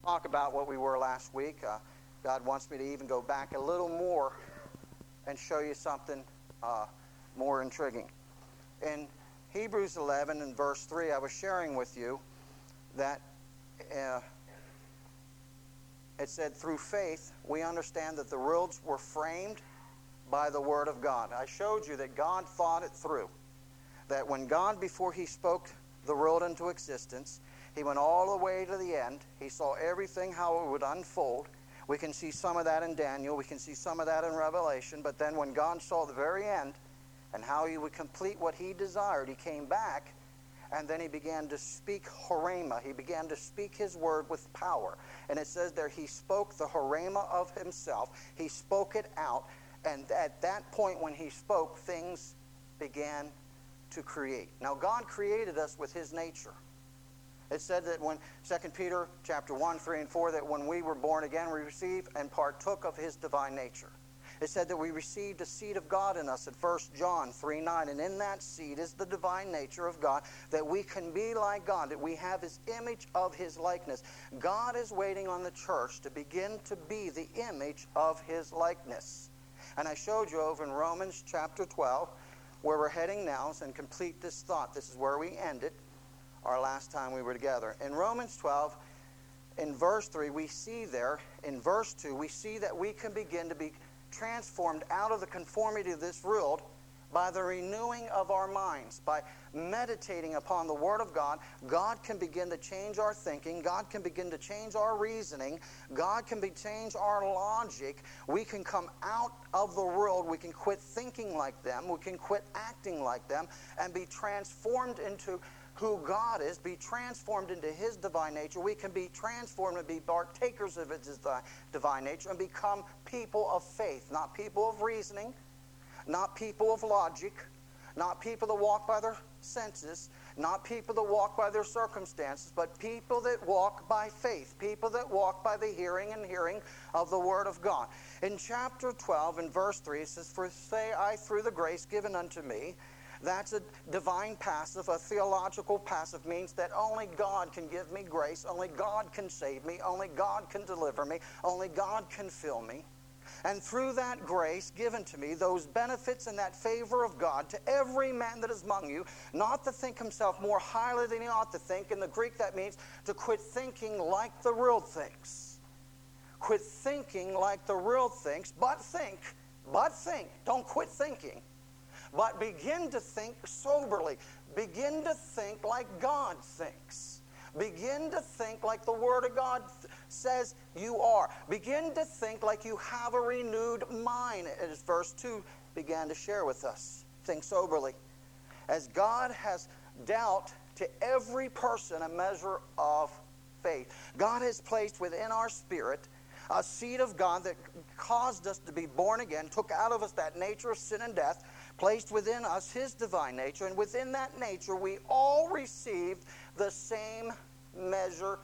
talk about what we were last week. God wants me to even go back a little more and show you something more intriguing. In Hebrews 11 and verse 3, I was sharing with you that it said, through faith, we understand that the worlds were framed by the Word of God. I showed you that God thought it through. That when God, before He spoke the world into existence, He went all the way to the end. He saw everything, how it would unfold. We can see some of that in Daniel. We can see some of that in Revelation. But then when God saw the very end and how He would complete what He desired, He came back and then He began to speak Horema. He began to speak His word with power. And it says there, He spoke the Horema of Himself. He spoke it out. And at that point when He spoke, things began to create. Now, God created us with His nature. It said that when 2 Peter chapter 1, 3, and 4, that when we were born again, we received and partook of His divine nature. It said that we received a seed of God in us at 1 John 3, 9. And in that seed is the divine nature of God, that we can be like God, that we have His image of His likeness. God is waiting on the church to begin to be the image of His likeness. And I showed you over in Romans chapter 12, where we're heading now, and complete this thought. This is where we ended our last time we were together. In Romans 12, in verse 3, we see there, in verse 2, we see that we can begin to be transformed out of the conformity of this world by the renewing of our minds. By meditating upon the Word of God, God can begin to change our thinking. God can begin to change our reasoning. God can change our logic. We can come out of the world. We can quit thinking like them. We can quit acting like them and be transformed into who God is, be transformed into His divine nature. We can be transformed and be partakers of His divine nature and become people of faith, not people of reasoning, not people of logic, not people that walk by their senses, not people that walk by their circumstances, but people that walk by faith, people that walk by the hearing and hearing of the Word of God. In chapter 12, in verse 3, it says, for say I through the grace given unto me. That's a divine passive. A theological passive means that only God can give me grace. Only God can save me. Only God can deliver me. Only God can fill me. And through that grace given to me, those benefits and that favor of God to every man that is among you, not to think himself more highly than he ought to think. In the Greek, that means to quit thinking like the world thinks. Quit thinking like the world thinks, but think. Don't quit thinking. But begin to think soberly. Begin to think like God thinks. Begin to think like the Word of God says you are. Begin to think like you have a renewed mind, as verse 2 began to share with us. Think soberly. As God has dealt to every person a measure of faith. God has placed within our spirit a seed of God that caused us to be born again, took out of us that nature of sin and death, placed within us His divine nature, and within that nature we all received the same measure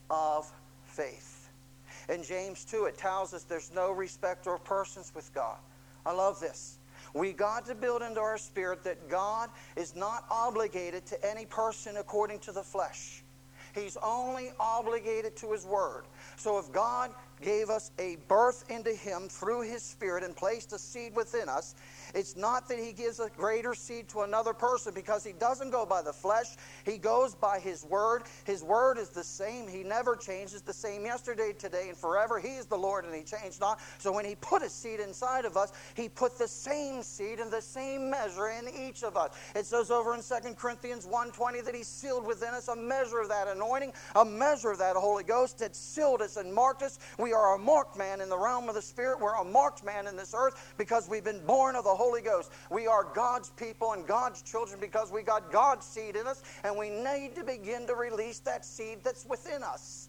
of faith. In James 2, it tells us there's no respecter of persons with God. I love this. We got to build into our spirit that God is not obligated to any person according to the flesh. He's only obligated to His Word. So if God gave us a birth into Him through His Spirit and placed a seed within us, it's not that He gives a greater seed to another person, because He doesn't go by the flesh. He goes by His Word. His Word is the same. He never changes. The same yesterday, today, and forever. He is the Lord and He changed not. So when He put a seed inside of us, He put the same seed and the same measure in each of us. It says over in 2 Corinthians 1:20 that He sealed within us a measure of that anointing, a measure of that Holy Ghost that sealed us and marked us. We are a marked man in the realm of the Spirit. We're a marked man in this earth because we've been born of the Holy Ghost. We are God's people and God's children because we got God's seed in us, and we need to begin to release that seed that's within us.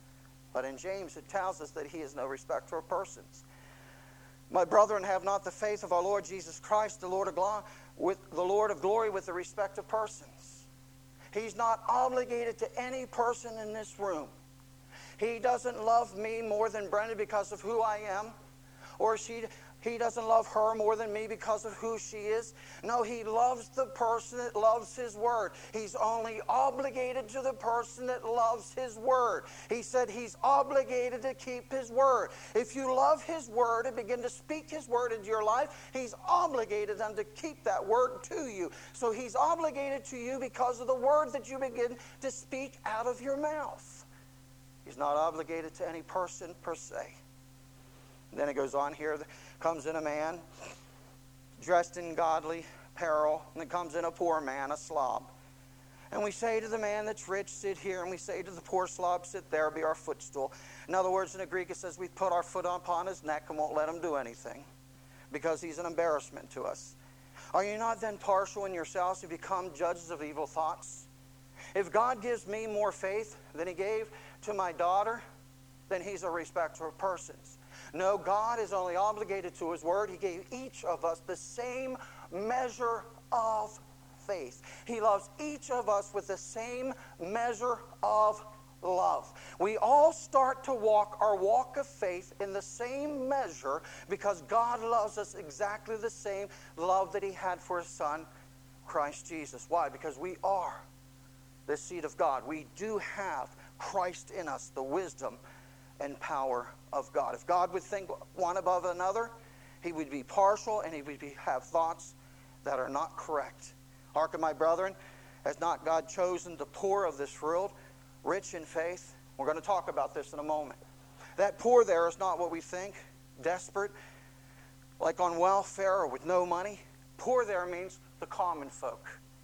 But in James it tells us that He is no respecter of persons. My brethren, have not the faith of our Lord Jesus Christ, the Lord of glory, with the respect of persons. He's not obligated to any person in this room. He doesn't love me more than Brenda because of who I am, or she He doesn't love her more than me because of who she is. No, he loves the person that loves his word. He's only obligated to the person that loves his word. He said he's obligated to keep his word. If you love his word and begin to speak his word into your life, he's obligated then to keep that word to you. So he's obligated to you because of the word that you begin to speak out of your mouth. He's not obligated to any person per se. Then it goes on here, comes in a man dressed in godly apparel, and it comes in a poor man, a slob. And we say to the man that's rich, sit here, and we say to the poor slob, sit there, be our footstool. In other words, in the Greek it says we put our foot upon his neck and won't let him do anything because he's an embarrassment to us. Are you not then partial in yourselves to become judges of evil thoughts? If God gives me more faith than he gave to my daughter, then he's a respecter of persons. No, God is only obligated to his word. He gave each of us the same measure of faith. He loves each of us with the same measure of love. We all start to walk our walk of faith in the same measure because God loves us exactly the same love that he had for his son, Christ Jesus. Why? Because we are the seed of God. We do have Christ in us, the wisdom and power of God. If God would think one above another, he would be partial and he would have thoughts that are not correct. Hearken, my brethren, has not God chosen the poor of this world, rich in faith? We're going to talk about this in a moment. That poor there is not what we think, desperate, like on welfare or with no money. Poor there means the common folk.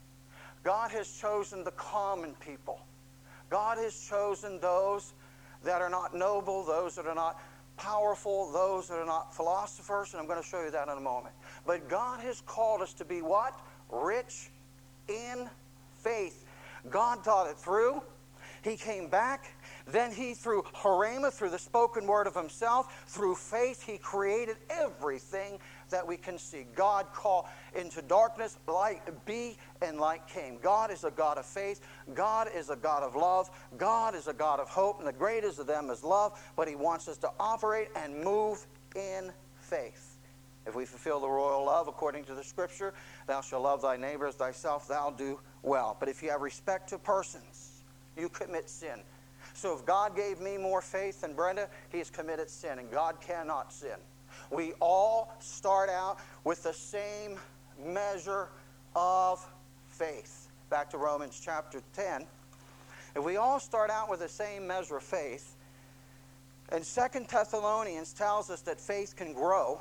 God has chosen the common people. God has chosen those that are not noble, those that are not powerful, those that are not philosophers, and I'm going to show you that in a moment. But God has called us to be what? Rich in faith. God thought it through. He came back. Then he, through Harema, through the spoken word of himself, through faith, he created everything that we can see. God called into darkness, light be, and light came. God is a God of faith. God is a God of love. God is a God of hope, and the greatest of them is love, but he wants us to operate and move in faith. If we fulfill the royal love according to the scripture, thou shalt love thy neighbor as thyself, thou do well. But if you have respect to persons, you commit sin. So if God gave me more faith than Brenda, he has committed sin, and God cannot sin. We all start out with the same measure of faith. Back to Romans chapter 10. If we all start out with the same measure of faith, and 2 Thessalonians tells us that faith can grow,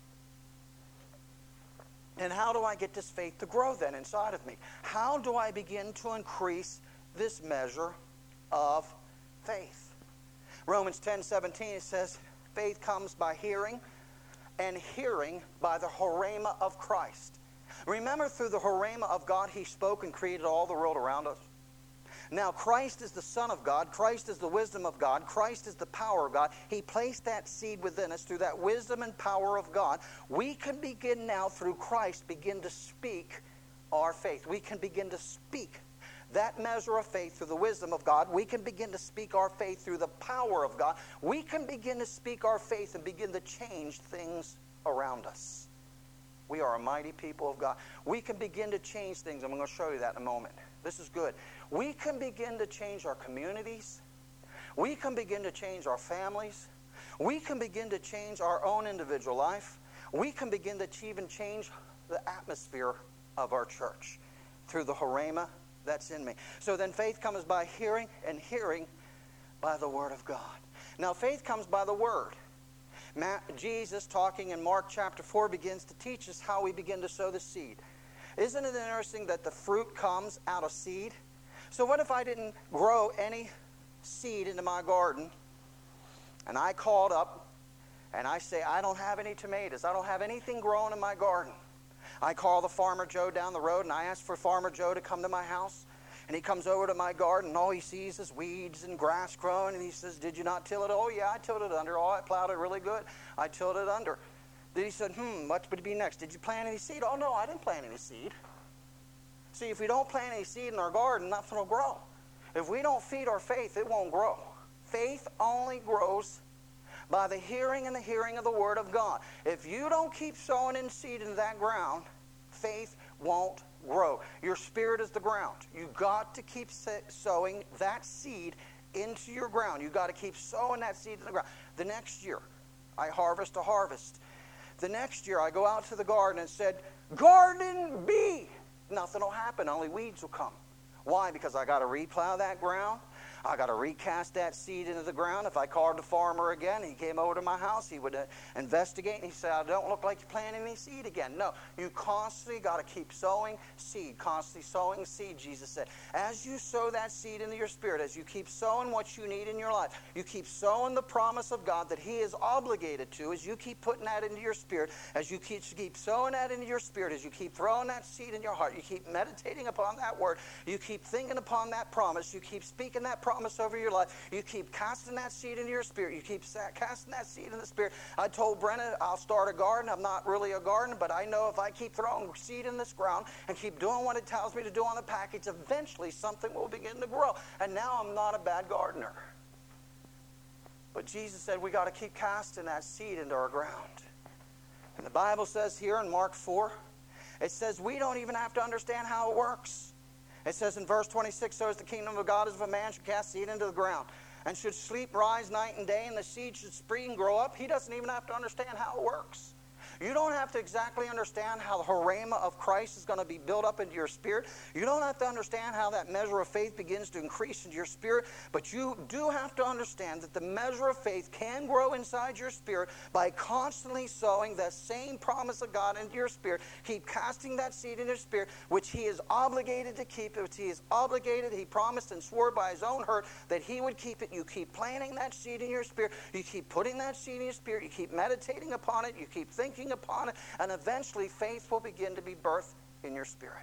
and how do I get this faith to grow then inside of me? How do I begin to increase this measure of faith? Romans 10:17, it says, faith comes by hearing, and hearing by the Harema of Christ. Remember, through the Harema of God, he spoke and created all the world around us. Now, Christ is the Son of God. Christ is the wisdom of God. Christ is the power of God. He placed that seed within us through that wisdom and power of God. We can begin now, through Christ, begin to speak our faith. We can begin to speak that measure of faith through the wisdom of God. We can begin to speak our faith through the power of God. We can begin to speak our faith and begin to change things around us. We are a mighty people of God. We can begin to change things. I'm going to show you that in a moment. This is good. We can begin to change our communities. We can begin to change our families. We can begin to change our own individual life. We can begin to even change the atmosphere of our church through the Harema that's in me. So then faith comes by hearing, and hearing by the word of God. Now faith comes by the word. Jesus, talking in Mark chapter 4, begins to teach us how we begin to sow the seed. Isn't it interesting that the fruit comes out of seed? So what if I didn't grow any seed into my garden, and I called up and I say, I don't have any tomatoes, I don't have anything growing in my garden. I call the Farmer Joe down the road and I ask for Farmer Joe to come to my house. And he comes over to my garden and all he sees is weeds and grass growing. And he says, did you not till it? Oh, yeah, I tilled it under. Oh, I plowed it really good. I tilled it under. Then he said, what would be next? Did you plant any seed? Oh, no, I didn't plant any seed. See, if we don't plant any seed in our garden, nothing will grow. If we don't feed our faith, it won't grow. Faith only grows By the hearing and the hearing of the Word of God. If you don't keep sowing in seed into that ground, faith won't grow. Your spirit is the ground. You've got to keep sowing that seed into your ground. You've got to keep sowing that seed in the ground. The next year, I harvest a harvest. The next year, I go out to the garden and said, "Garden B." Nothing will happen. Only weeds will come. Why? Because I got to replow that ground. I got to recast that seed into the ground. If I called the farmer again, he came over to my house, he would investigate, and he said, "I don't look like you're planting any seed again." No, you constantly got to keep sowing seed, constantly sowing seed, Jesus said. As you sow that seed into your spirit, as you keep sowing what you need in your life, you keep sowing the promise of God that He is obligated to, as you keep putting that into your spirit, as you keep sowing that into your spirit, as you keep throwing that seed in your heart, you keep meditating upon that word, you keep thinking upon that promise, you keep speaking that promise over your life. You keep casting that seed into your spirit. You keep casting that seed in the spirit. I told Brenna I'll start a garden. I'm not really a gardener, but I know if I keep throwing seed in this ground and keep doing what it tells me to do on the package, eventually something will begin to grow. And now I'm not a bad gardener. But Jesus said we got to keep casting that seed into our ground. And the Bible says here in Mark 4, it says we don't even have to understand how it works. It says in verse 26, "So as the kingdom of God is of a man should cast seed into the ground, and should sleep, rise night and day, and the seed should spring and grow up." He doesn't even have to understand how it works. You don't have to exactly understand how the harema of Christ is going to be built up into your spirit. You don't have to understand how that measure of faith begins to increase into your spirit. But you do have to understand that the measure of faith can grow inside your spirit by constantly sowing that same promise of God into your spirit. Keep casting that seed in your spirit, which He is obligated to keep, which He is obligated. He promised and swore by His own hurt that He would keep it. You keep planting that seed in your spirit. You keep putting that seed in your spirit. You keep meditating upon it. You keep thinking upon it, and eventually faith will begin to be birthed in your spirit.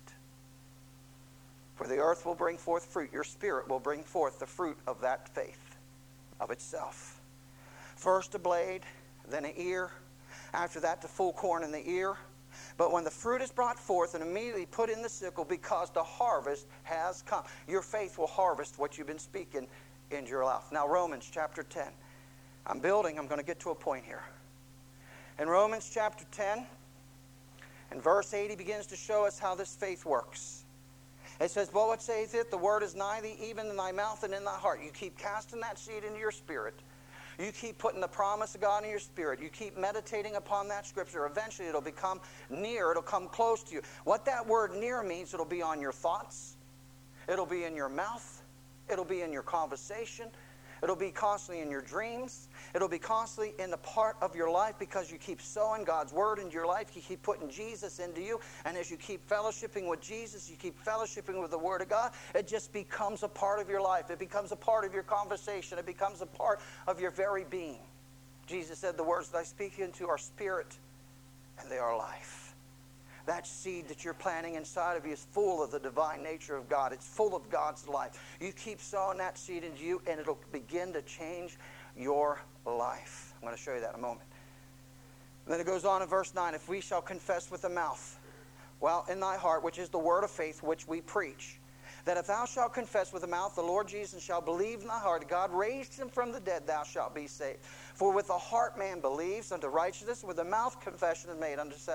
For the earth will bring forth fruit. Your spirit will bring forth the fruit of that faith of itself. First a blade, then an ear. After that the full corn in the ear. But when the fruit is brought forth, and immediately put in the sickle, because the harvest has come. Your faith will harvest what you've been speaking into your life. Now Romans chapter 10. I'm going to get to a point here. In Romans chapter 10, and verse 8, he begins to show us how this faith works. It says, "But what saith it? The word is nigh thee, even in thy mouth and in thy heart." You keep casting that seed into your spirit. You keep putting the promise of God in your spirit. You keep meditating upon that scripture. Eventually it'll become near. It'll come close to you. What that word near means, it'll be on your thoughts. It'll be in your mouth. It'll be in your conversation. It'll be constantly in your dreams. It'll be constantly in the part of your life because you keep sowing God's word into your life. You keep putting Jesus into you. And as you keep fellowshipping with Jesus, you keep fellowshipping with the word of God, it just becomes a part of your life. It becomes a part of your conversation. It becomes a part of your very being. Jesus said, "The words that I speak into are spirit and they are life." That seed that you're planting inside of you is full of the divine nature of God. It's full of God's life. You keep sowing that seed into you, and it'll begin to change your life. I'm going to show you that in a moment. And then it goes on in verse 9, "If we shall confess with the mouth, well, in thy heart, which is the word of faith which we preach, that if thou shalt confess with the mouth the Lord Jesus, shall believe in thy heart that God raised him from the dead, thou shalt be saved. For with the heart man believes unto righteousness, with the mouth confession is made unto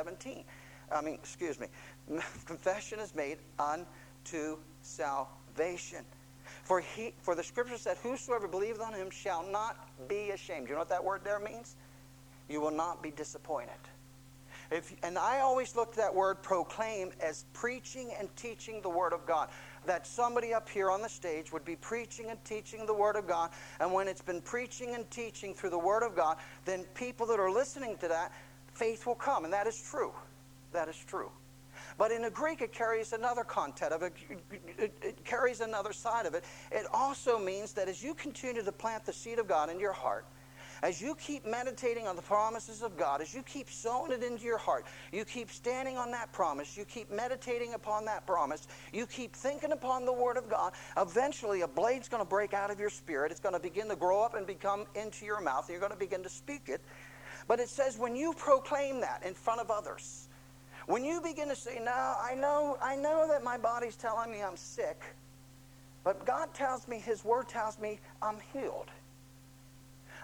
confession is made unto salvation. For the scripture said, whosoever believeth on him shall not be ashamed. You know what that word there means? You will not be disappointed. And I always looked at that word proclaim as preaching and teaching the word of God. That somebody up here on the stage would be preaching and teaching the word of God. And when it's been preaching and teaching through the word of God, then people that are listening to that, faith will come. And that is true. That is true. But in the Greek, it carries another content of it. It carries another side of it. It also means that as you continue to plant the seed of God in your heart, as you keep meditating on the promises of God, as you keep sowing it into your heart, you keep standing on that promise, you keep meditating upon that promise, you keep thinking upon the word of God, eventually a blade's going to break out of your spirit. It's going to begin to grow up and become into your mouth. You're going to begin to speak it. But it says when you proclaim that in front of others, when you begin to say, no, I know that my body's telling me I'm sick, but God tells me, His word tells me I'm healed.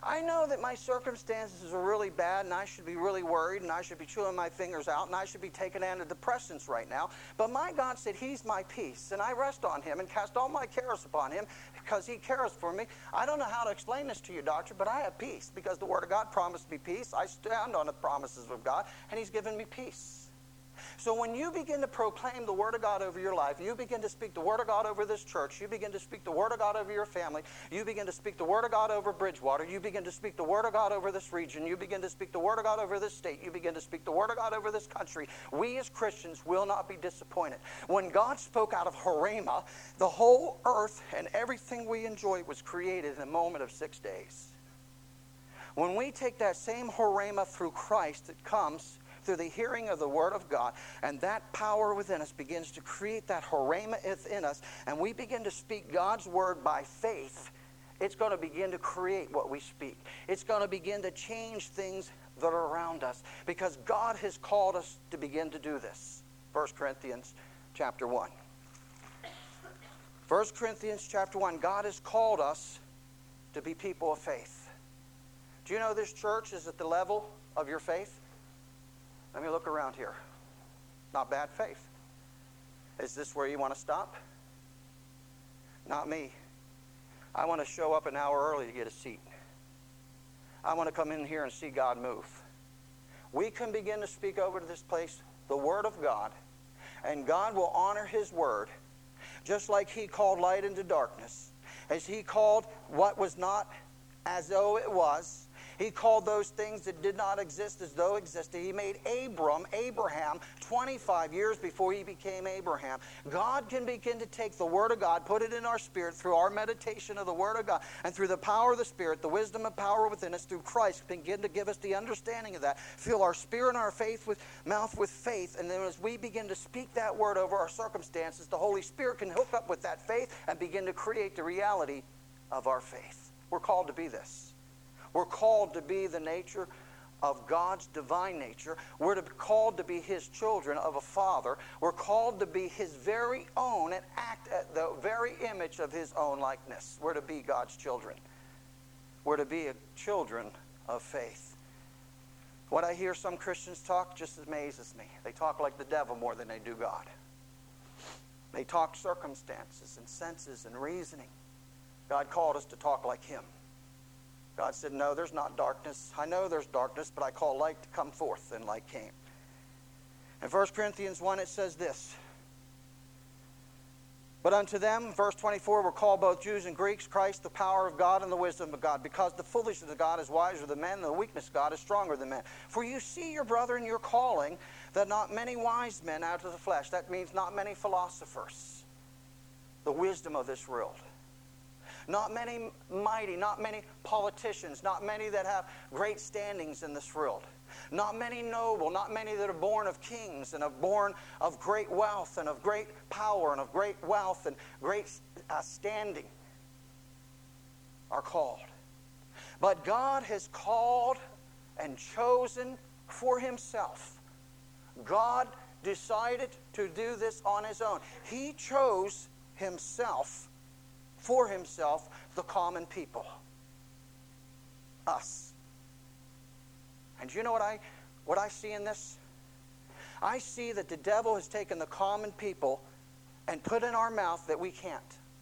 I know that my circumstances are really bad and I should be really worried and I should be chewing my fingers out and I should be taking antidepressants right now. But my God said He's my peace, and I rest on Him and cast all my cares upon Him because He cares for me. I don't know how to explain this to you, doctor, but I have peace because the Word of God promised me peace. I stand on the promises of God, and He's given me peace. So when you begin to proclaim the Word of God over your life, you begin to speak the Word of God over this church, you begin to speak the Word of God over your family, you begin to speak the Word of God over Bridgewater, you begin to speak the Word of God over this region, you begin to speak the Word of God over this state, you begin to speak the Word of God over this country, we as Christians will not be disappointed. When God spoke out of Horema, the whole earth and everything we enjoy was created in a moment of 6 days. When we take that same Horema through Christ, it comes through the hearing of the Word of God, and that power within us begins to create that Horema within us, and we begin to speak God's Word by faith, it's going to begin to create what we speak. It's going to begin to change things that are around us, because God has called us to begin to do this. 1 Corinthians chapter 1. 1 Corinthians chapter 1, God has called us to be people of faith. Do you know this church is at the level of your faith? Let me look around here. Not bad faith. Is this where you want to stop? Not me. I want to show up an hour early to get a seat. I want to come in here and see God move. We can begin to speak over to this place the Word of God, and God will honor His Word, just like He called light into darkness, as He called what was not as though it was. He called those things that did not exist as though existed. He made Abraham 25 years before he became Abraham. God can begin to take the Word of God, put it in our spirit through our meditation of the Word of God, and through the power of the Spirit, the wisdom and power within us through Christ, begin to give us the understanding of that. Fill our spirit and our mouth with faith, and then as we begin to speak that Word over our circumstances, the Holy Spirit can hook up with that faith and begin to create the reality of our faith. We're called to be this. We're called to be the nature of God's divine nature. We're called to be His children of a Father. We're called to be His very own and act at the very image of His own likeness. We're to be God's children. We're to be children of faith. What I hear some Christians talk just amazes me. They talk like the devil more than they do God. They talk circumstances and senses and reasoning. God called us to talk like Him. God said, no, there's not darkness. I know there's darkness, but I call light to come forth, and light came. In 1 Corinthians 1, it says this. But unto them, verse 24, were called both Jews and Greeks, Christ the power of God and the wisdom of God, because the foolishness of God is wiser than men, and the weakness of God is stronger than men. For you see, your brother, in your calling, that not many wise men out of the flesh, that means not many philosophers, the wisdom of this world. Not many mighty, not many politicians, not many that have great standings in this world. Not many noble, not many that are born of kings and are born of great wealth and of great power and of great wealth and great standing are called. But God has called and chosen for Himself. God decided to do this on His own. He chose Himself, for Himself, the common people. Us. And you know what I see in this? I see that the devil has taken the common people and put in our mouth that we can't.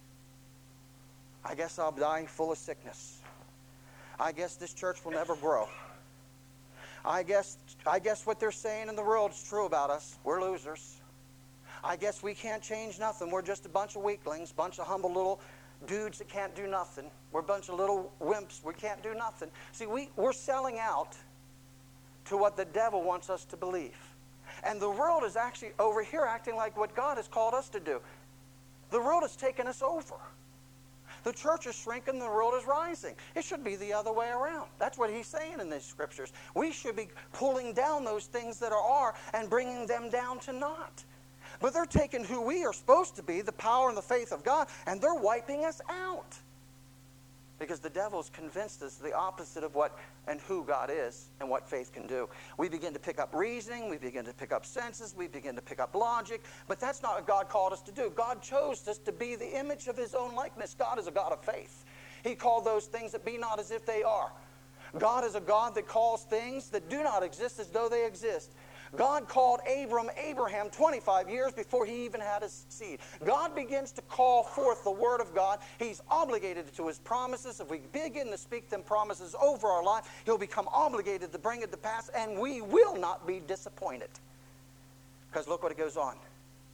I guess I'll die full of sickness. I guess this church will never grow. I guess what they're saying in the world is true about us. We're losers. I guess we can't change nothing. We're just a bunch of weaklings, bunch of humble little dudes that can't do nothing. We're a bunch of little wimps. We can't do nothing. See, we're selling out to what the devil wants us to believe. And the world is actually over here acting like what God has called us to do. The world has taken us over. The church is shrinking, the world is rising. It should be the other way around. That's what He's saying in these scriptures. We should be pulling down those things that are and bringing them down to naught. But they're taking who we are supposed to be, the power and the faith of God, and they're wiping us out. Because the devil's convinced us the opposite of what and who God is and what faith can do. We begin to pick up reasoning, we begin to pick up senses, we begin to pick up logic, but that's not what God called us to do. God chose us to be the image of His own likeness. God is a God of faith. He called those things that be not as if they are. God is a God that calls things that do not exist as though they exist. God called Abraham 25 years before he even had a seed. God begins to call forth the Word of God. He's obligated to His promises. If we begin to speak them promises over our life, He'll become obligated to bring it to pass, and we will not be disappointed. Because look what it goes on.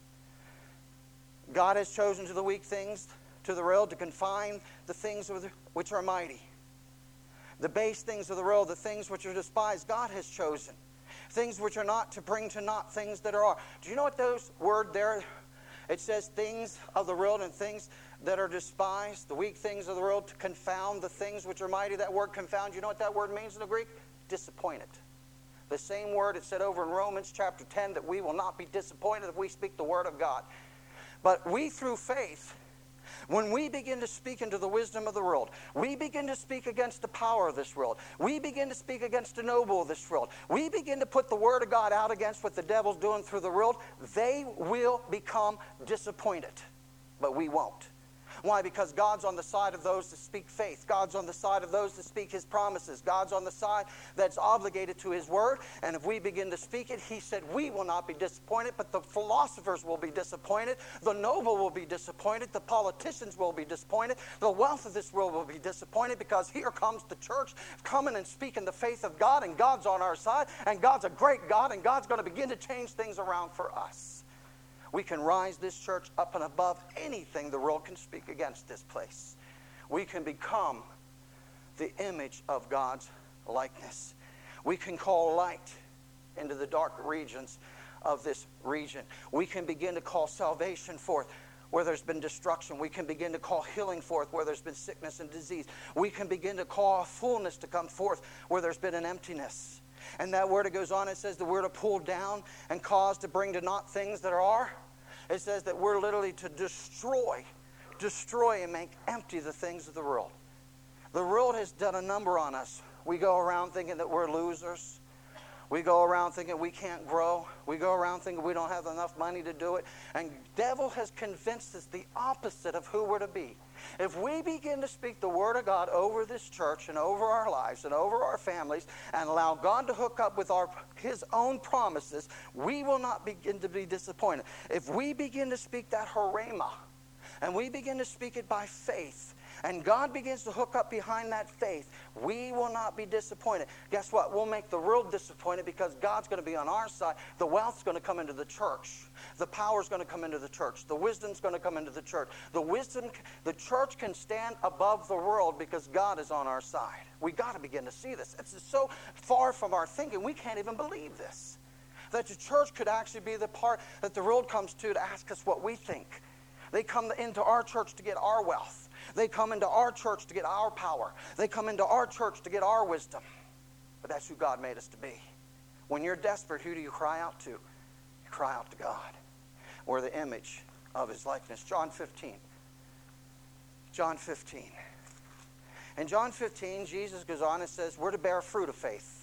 God has chosen to the weak things, to the world, to confine the things which are mighty. The base things of the world, the things which are despised, God has chosen. Things which are not, to bring to naught things that are. Do you know what those word there? It says things of the world and things that are despised, the weak things of the world, to confound the things which are mighty. That word confound, you know what that word means in the Greek? Disappointed. The same word it said over in Romans chapter 10, that we will not be disappointed if we speak the Word of God. But we, through faith, when we begin to speak into the wisdom of the world, we begin to speak against the power of this world, we begin to speak against the noble of this world, we begin to put the Word of God out against what the devil's doing through the world, they will become disappointed. But we won't. Why? Because God's on the side of those that speak faith. God's on the side of those that speak His promises. God's on the side that's obligated to His Word. And if we begin to speak it, He said we will not be disappointed, but the philosophers will be disappointed. The noble will be disappointed. The politicians will be disappointed. The wealth of this world will be disappointed, because here comes the church coming and speaking the faith of God, and God's on our side, and God's a great God, and God's going to begin to change things around for us. We can rise this church up and above anything the world can speak against this place. We can become the image of God's likeness. We can call light into the dark regions of this region. We can begin to call salvation forth where there's been destruction. We can begin to call healing forth where there's been sickness and disease. We can begin to call a fullness to come forth where there's been an emptiness. And that word, it goes on, it says that we're to pull down and cause to bring to naught things that are. It says that we're literally to destroy and make empty the things of the world. The world has done a number on us. We go around thinking that we're losers. We go around thinking we can't grow. We go around thinking we don't have enough money to do it. And the devil has convinced us the opposite of who we're to be. If we begin to speak the Word of God over this church and over our lives and over our families, and allow God to hook up with His own promises, we will not begin to be disappointed. If we begin to speak that harema, and we begin to speak it by faith, and God begins to hook up behind that faith, we will not be disappointed. Guess what? We'll make the world disappointed, because God's going to be on our side. The wealth's going to come into the church. The power's going to come into the church. The wisdom's going to come into the church. The church can stand above the world because God is on our side. We got to begin to see this. It's so far from our thinking, we can't even believe this. That the church could actually be the part that the world comes to ask us what we think. They come into our church to get our wealth. They come into our church to get our power. They come into our church to get our wisdom. But that's who God made us to be. When you're desperate, who do you cry out to? You cry out to God. We're the image of His likeness. John 15. John 15. In John 15, Jesus goes on and says, we're to bear fruit of faith.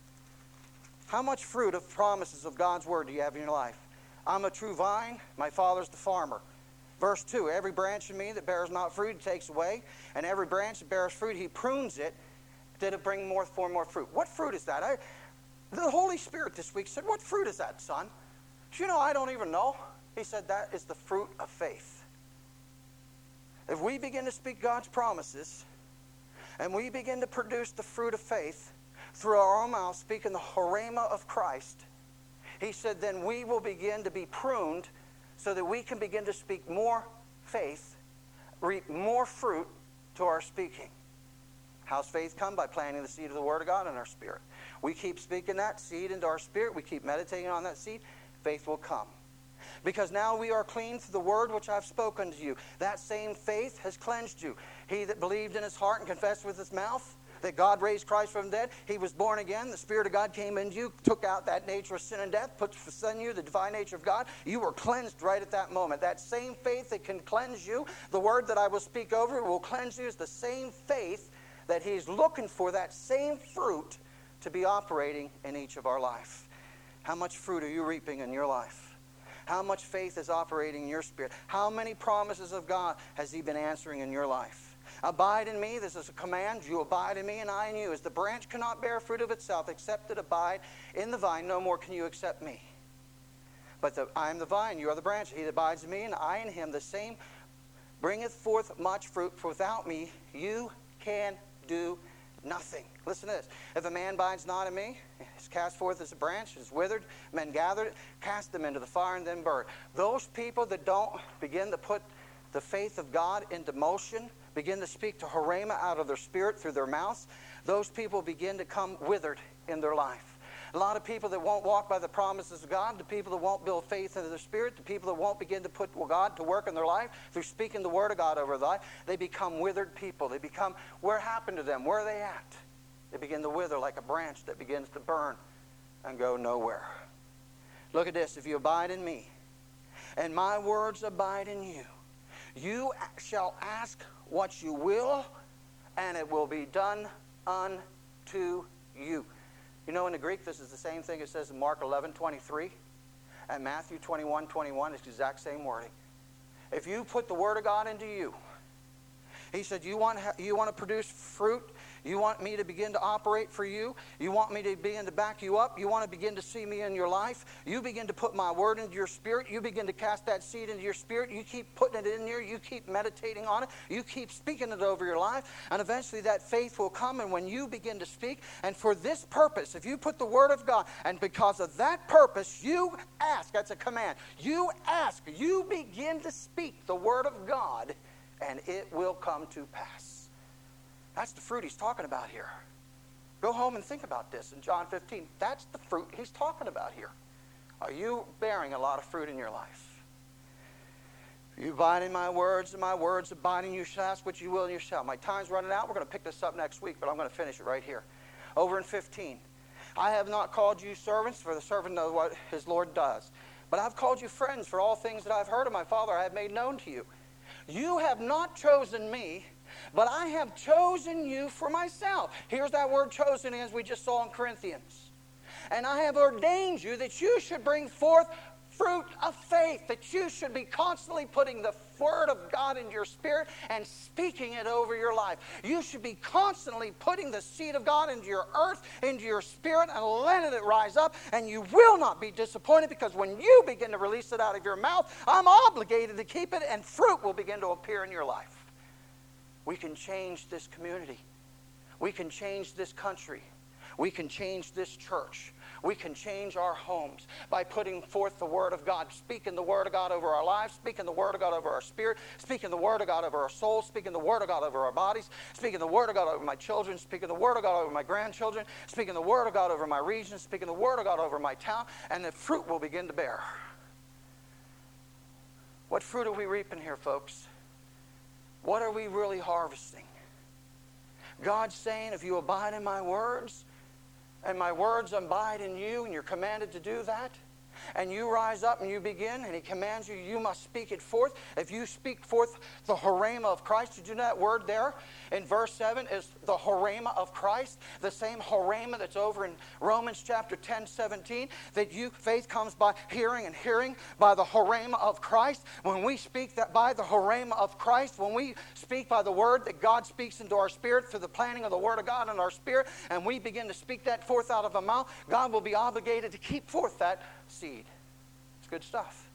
How much fruit of promises of God's Word do you have in your life? I'm a true vine. My Father's the farmer. Verse 2, every branch in me that bears not fruit, He takes away. And every branch that bears fruit, He prunes it, that it bring more fruit. What fruit is that? The Holy Spirit this week said, what fruit is that, son? You know, I don't even know. He said, that is the fruit of faith. If we begin to speak God's promises, and we begin to produce the fruit of faith through our own mouth, speaking the harema of Christ, He said, then we will begin to be pruned, so that we can begin to speak more faith, reap more fruit to our speaking. How's faith come? By planting the seed of the Word of God in our spirit. We keep speaking that seed into our spirit. We keep meditating on that seed. Faith will come. Because now we are clean through the word which I've spoken to you. That same faith has cleansed you. He that believed in his heart and confessed with his mouth that God raised Christ from the dead, he was born again. The Spirit of God came into you, took out that nature of sin and death, put in you the divine nature of God. You were cleansed right at that moment. That same faith that can cleanse you, the word that I will speak over will cleanse you, is the same faith that He's looking for, that same fruit to be operating in each of our life. How much fruit are you reaping in your life? How much faith is operating in your spirit? How many promises of God has He been answering in your life? Abide in me. This is a command. You abide in me and I in you. As the branch cannot bear fruit of itself except it abide in the vine, no more can you accept me. But I am the vine, you are the branch. He that abides in me and I in him, the same bringeth forth much fruit. For without me you can do nothing. Listen to this. If a man abides not in me, is cast forth as a branch, is withered, men gather it, cast them into the fire and then burn. Those people that don't begin to put the faith of God into motion, begin to speak to Horema out of their spirit through their mouths, those people begin to come withered in their life. A lot of people that won't walk by the promises of God, the people that won't build faith into their spirit, the people that won't begin to put God to work in their life through speaking the Word of God over their life, they become withered people. They become, where happened to them? Where are they at? They begin to wither like a branch that begins to burn and go nowhere. Look at this. If you abide in me, and my words abide in you, you shall ask what you will, and it will be done unto you. You know, in the Greek, this is the same thing it says in Mark 11:23 and Matthew 21:21. It's the exact same wording. If you put the Word of God into you, he said, you want to produce fruit? You want me to begin to operate for you? You want me to begin to back you up? You want to begin to see me in your life? You begin to put my Word into your spirit. You begin to cast that seed into your spirit. You keep putting it in there. You keep meditating on it. You keep speaking it over your life. And eventually that faith will come. And when you begin to speak, and for this purpose, if you put the Word of God, and because of that purpose, you ask. That's a command. You ask. You begin to speak the Word of God, and it will come to pass. That's the fruit he's talking about here. Go home and think about this in John 15. That's the fruit he's talking about here. Are you bearing a lot of fruit in your life? You abide in my words, and my words abide in you. You shall ask what you will, and you shall. My time's running out. We're going to pick this up next week, but I'm going to finish it right here. Over in 15. I have not called you servants, for the servant knows what his Lord does. But I've called you friends, for all things that I've heard of my Father I have made known to you. You have not chosen me, but I have chosen you for myself. Here's that word chosen as we just saw in Corinthians. And I have ordained you that you should bring forth fruit of faith, that you should be constantly putting the Word of God into your spirit and speaking it over your life. You should be constantly putting the seed of God into your earth, into your spirit, and letting it rise up, and you will not be disappointed, because when you begin to release it out of your mouth, I'm obligated to keep it, and fruit will begin to appear in your life. We can change this community. We can change this country. We can change this church. We can change our homes by putting forth the Word of God, speaking the Word of God over our lives, speaking the Word of God over our spirit, speaking the Word of God over our souls, speaking the Word of God over our bodies, speaking the Word of God over my children, speaking the Word of God over my grandchildren, speaking the Word of God over my region, speaking the Word of God over my town, and the fruit will begin to bear. What fruit are we reaping here, folks? What are we really harvesting? God's saying, if you abide in my words, and my words abide in you, and you're commanded to do that, and you rise up and you begin, and he commands you, you must speak it forth. If you speak forth the horema of Christ, you do that word there in verse 7 is the horema of Christ, the same horema that's over in Romans chapter 10:17, that faith comes by hearing, and hearing by the horema of Christ. When we speak that by the horema of Christ, when we speak by the word that God speaks into our spirit through the planting of the Word of God in our spirit, and we begin to speak that forth out of our mouth, God will be obligated to keep forth that seed. It's good stuff.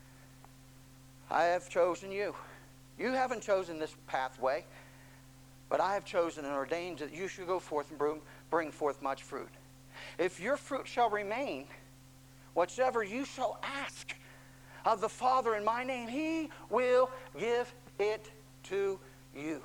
I have chosen you. You haven't chosen this pathway, but I have chosen and ordained that you should go forth and bring forth much fruit. If your fruit shall remain, whatsoever you shall ask of the Father in my name, he will give it to you.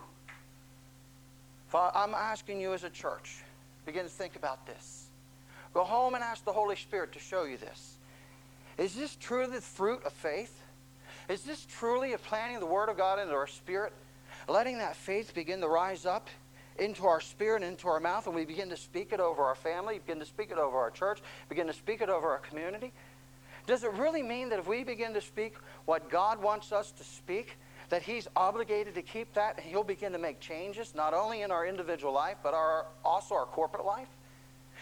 I'm asking you as a church, begin to think about this. Go home and ask the Holy Spirit to show you this. Is this truly the fruit of faith? Is this truly a planting the Word of God into our spirit? Letting that faith begin to rise up into our spirit and into our mouth, and we begin to speak it over our family, begin to speak it over our church, begin to speak it over our community? Does it really mean that if we begin to speak what God wants us to speak, that he's obligated to keep that, and he'll begin to make changes, not only in our individual life, but also our corporate life?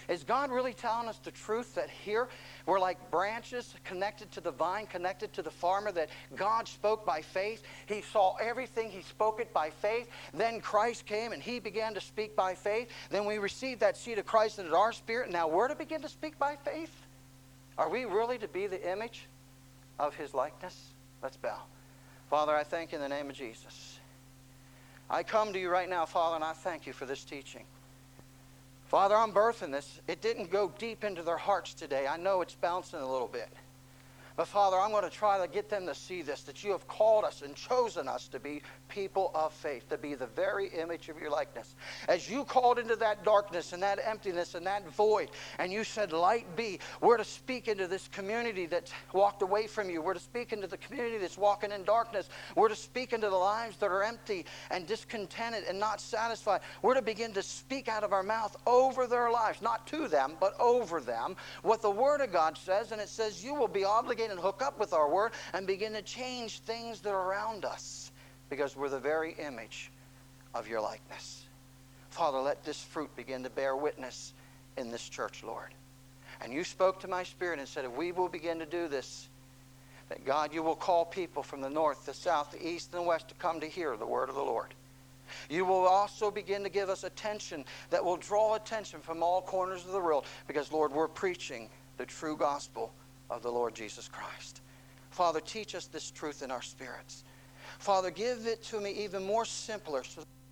Is God really telling us the truth that here we're like branches connected to the vine, connected to the farmer, that God spoke by faith? He saw everything. He spoke it by faith. Then Christ came and He began to speak by faith. Then we received that seed of Christ into our spirit. Now we're to begin to speak by faith? Are we really to be the image of His likeness? Let's bow. Father, I thank you in the name of Jesus. I come to you right now, Father, and I thank you for this teaching. Father, I'm birthing this. It didn't go deep into their hearts today. I know it's bouncing a little bit. But Father, I'm going to try to get them to see this, that you have called us and chosen us to be people of faith, to be the very image of your likeness. As you called into that darkness and that emptiness and that void, and you said, light be, we're to speak into this community that's walked away from you. We're to speak into the community that's walking in darkness. We're to speak into the lives that are empty and discontented and not satisfied. We're to begin to speak out of our mouth over their lives, not to them, but over them, what the Word of God says. And it says you will be obligated and hook up with our Word and begin to change things that are around us, because we're the very image of your likeness. Father, let this fruit begin to bear witness in this church, Lord. And you spoke to my spirit and said, if we will begin to do this, that God, you will call people from the north, the south, the east, and the west to come to hear the word of the Lord. You will also begin to give us attention that will draw attention from all corners of the world, because, Lord, we're preaching the true gospel of the Lord Jesus Christ. Father, teach us this truth in our spirits. Father, give it to me even more simpler so